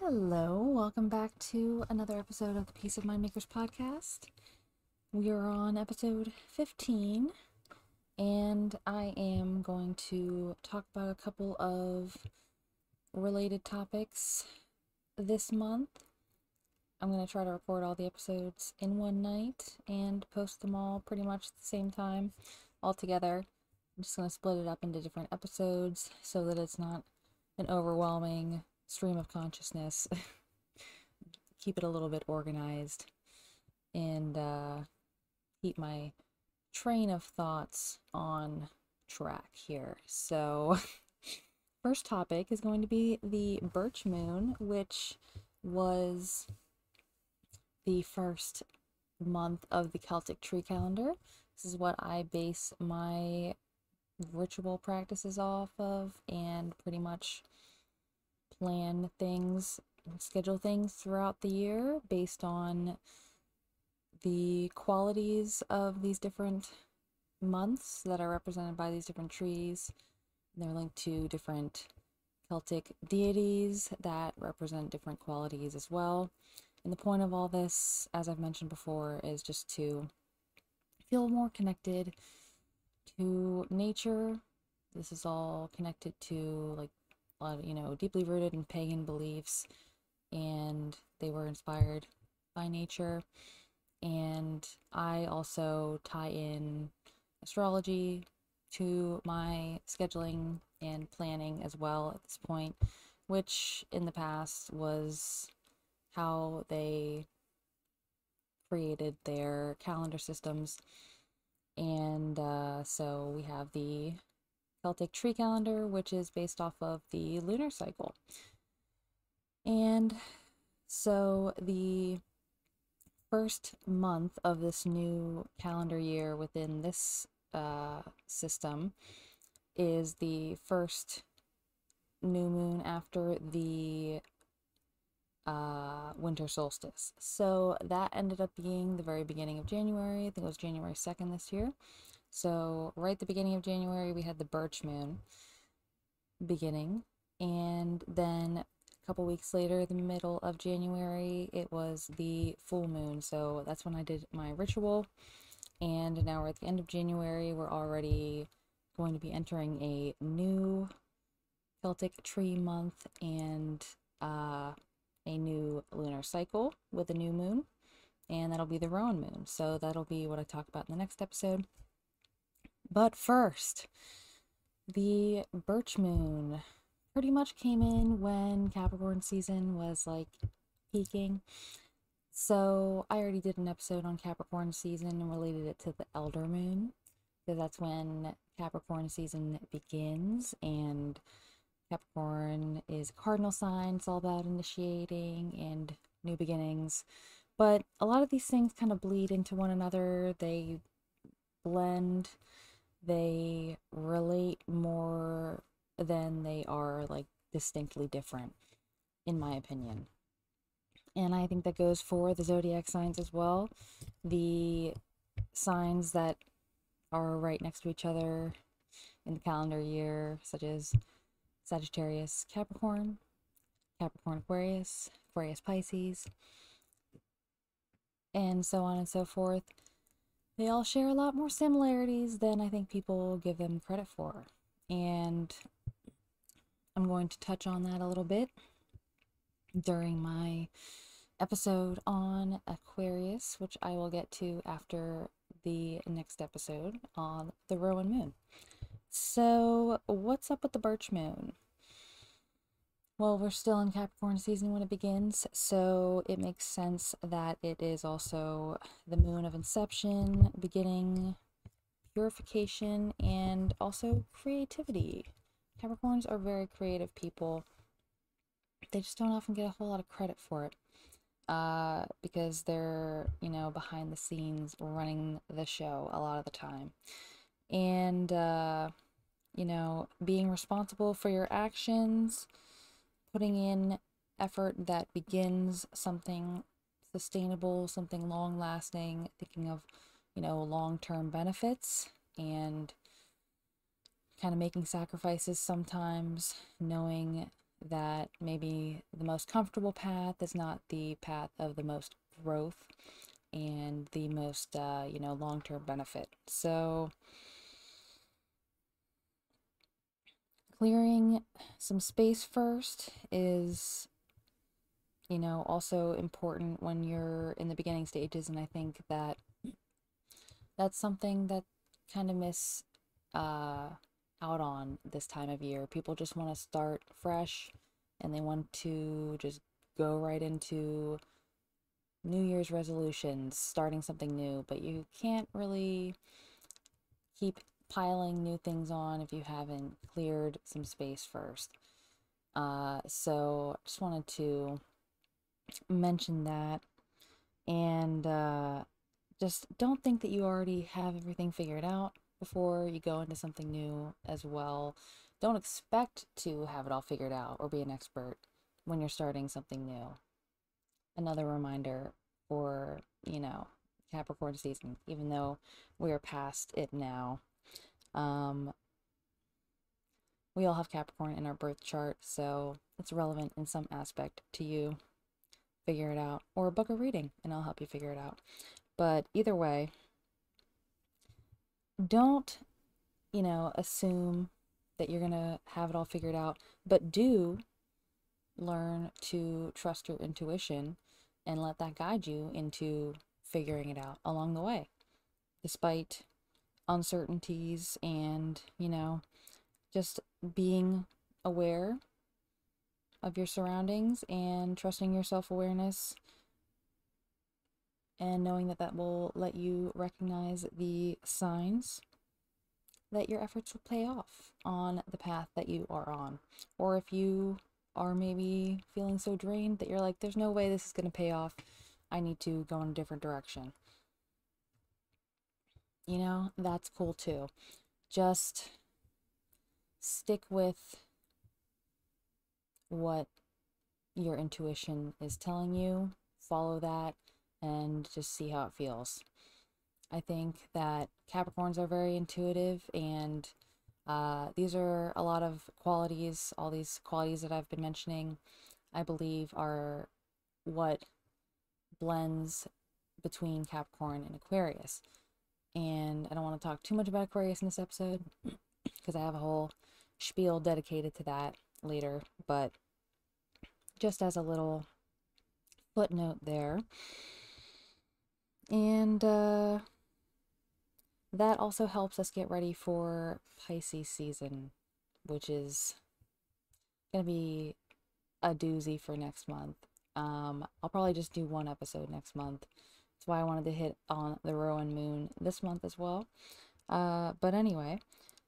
Hello, welcome back to another episode of the Peace of Mind Makers podcast. We are on episode 15, and I am going to talk about a couple of related topics this month. I'm going to try to record all the episodes in one night and post them all pretty much at the same time, all together. I'm just going to split it up into different episodes so that it's not an overwhelming stream of consciousness. Keep it a little bit organized and keep my train of thoughts on track here. So, first topic is going to be the Birch Moon, which was the first month of the Celtic tree calendar. This is what I base my ritual practices off of and pretty much plan things, schedule things throughout the year based on the qualities of these different months that are represented by these different trees. They're linked to different Celtic deities that represent different qualities as well. And the point of all this, as I've mentioned before, is just to feel more connected to nature. This is all connected to like a lot of, deeply rooted in pagan beliefs, and they were inspired by nature. And I also tie in astrology to my scheduling and planning as well at this point, which in the past was how they created their calendar systems. And so we have the Celtic tree calendar, which is based off of the lunar cycle. And so the first month of this new calendar year within this system is the first new moon after the winter solstice. So that ended up being the very beginning of January. I think it was January 2nd this year. So right at the beginning of January, we had the Birch Moon beginning. And then a couple weeks later, the middle of January, it was the full moon. So that's when I did my ritual. And now we're at the end of January. We're already going to be entering a new Celtic tree month and a new lunar cycle with a new moon. And that'll be the Rowan moon. So that'll be what I talk about in the next episode. But first, the Birch Moon pretty much came in when Capricorn season was like peaking. So I already did an episode on Capricorn season and related it to the Elder Moon, because that's when Capricorn season begins, and Capricorn is a cardinal sign. It's all about initiating and new beginnings. But a lot of these things kind of bleed into one another. They blend. They relate more than they are like distinctly different, in my opinion. And I think that goes for the zodiac signs as well. The signs that are right next to each other in the calendar year, such as Sagittarius, Capricorn, Capricorn, Aquarius, Aquarius, Pisces, and so on and so forth. They all share a lot more similarities than I think people give them credit for. And I'm going to touch on that a little bit during my episode on Aquarius, which I will get to after the next episode on the Rowan moon. So, what's up with the Birch Moon? Well, we're still in Capricorn season when it begins, so it makes sense that it is also the moon of inception, beginning, purification, and also creativity. Capricorns are very creative people. They just don't often get a whole lot of credit for it, because they're, behind the scenes running the show a lot of the time. And, being responsible for your actions, putting in effort that begins something sustainable, something long lasting, thinking of, long term benefits, and kind of making sacrifices sometimes, knowing that maybe the most comfortable path is not the path of the most growth and the most, long-term benefit. So clearing some space first is, also important when you're in the beginning stages. And I think that that's something that kind of miss uh, out on this time of year. People just want to start fresh and they want to just go right into New Year's resolutions, starting something new, but you can't really keep piling new things on if you haven't cleared some space first. So just wanted to mention that, and just don't think that you already have everything figured out before you go into something new as well. Don't expect to have it all figured out or be an expert when you're starting something new. Another reminder for, Capricorn season, even though we're past it now. Um, we all have Capricorn in our birth chart, so it's relevant in some aspect to you. Figure it out, or book a reading and I'll help you figure it out. But either way, don't, assume that you're gonna have it all figured out, but do learn to trust your intuition and let that guide you into figuring it out along the way, despite uncertainties and, just being aware of your surroundings and trusting your self-awareness and knowing that that will let you recognize the signs that your efforts will pay off on the path that you are on. Or if you are maybe feeling so drained that you're like, there's no way this is going to pay off, I need to go in a different direction. That's cool too. Just stick with what your intuition is telling you, follow that, and just see how it feels. I think that Capricorns are very intuitive, and these are a lot of qualities, all these qualities that I've been mentioning, I believe are what blends between Capricorn and Aquarius. And I don't want to talk too much about Aquarius in this episode because I have a whole spiel dedicated to that later, but just as a little footnote there. And that also helps us get ready for Pisces season, which is going to be a doozy for next month. I'll probably just do one episode next month. That's why I wanted to hit on the Rowan moon this month as well. But anyway,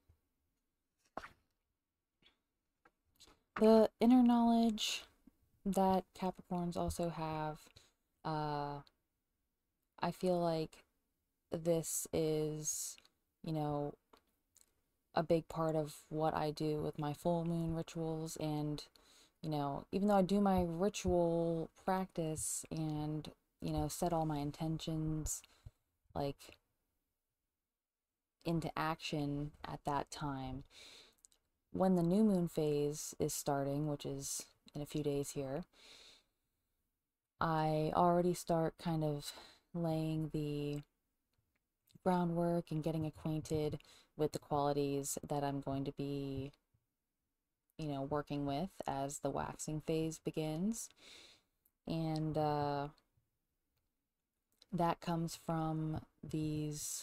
the inner knowledge that Capricorns also have, I feel like this is, a big part of what I do with my full moon rituals. And, even though I do my ritual practice and, set all my intentions, like, into action at that time, when the new moon phase is starting, which is in a few days here, I already start kind of laying the groundwork and getting acquainted with the qualities that I'm going to be, working with as the waxing phase begins. And that comes from these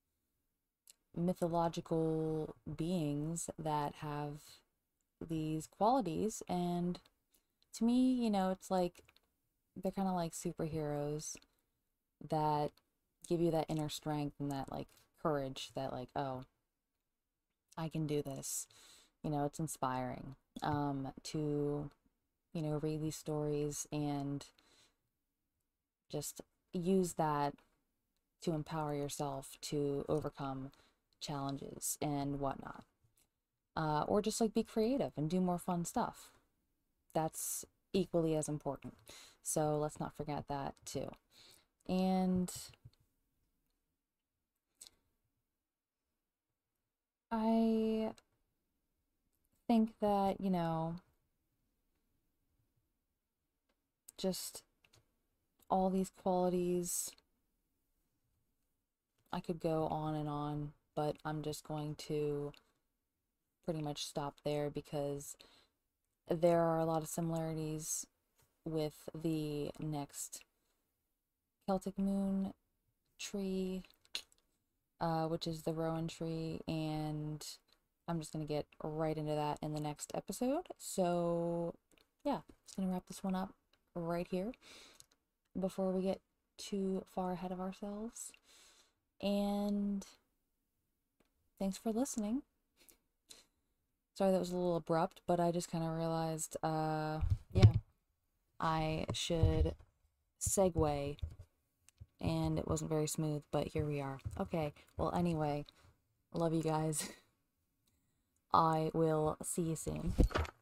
mythological beings that have these qualities. And to me, it's like they're kind of like superheroes that give you that inner strength and that like courage that like, oh, I can do this. It's inspiring to, read these stories and just use that to empower yourself to overcome challenges and whatnot. Or just like be creative and do more fun stuff. That's equally as important. So let's not forget that too. And I think that, just all these qualities. I could go on, but I'm just going to pretty much stop there because there are a lot of similarities with the next Celtic moon tree, which is the Rowan tree, and I'm just going to get right into that in the next episode. So, yeah, just going to wrap this one up right here before we get too far ahead of ourselves. And thanks for listening. Sorry that was a little abrupt, but I just kind of realized, yeah, I should segue, and it wasn't very smooth, but here we are. Okay, well, anyway, love you guys. I will see you soon.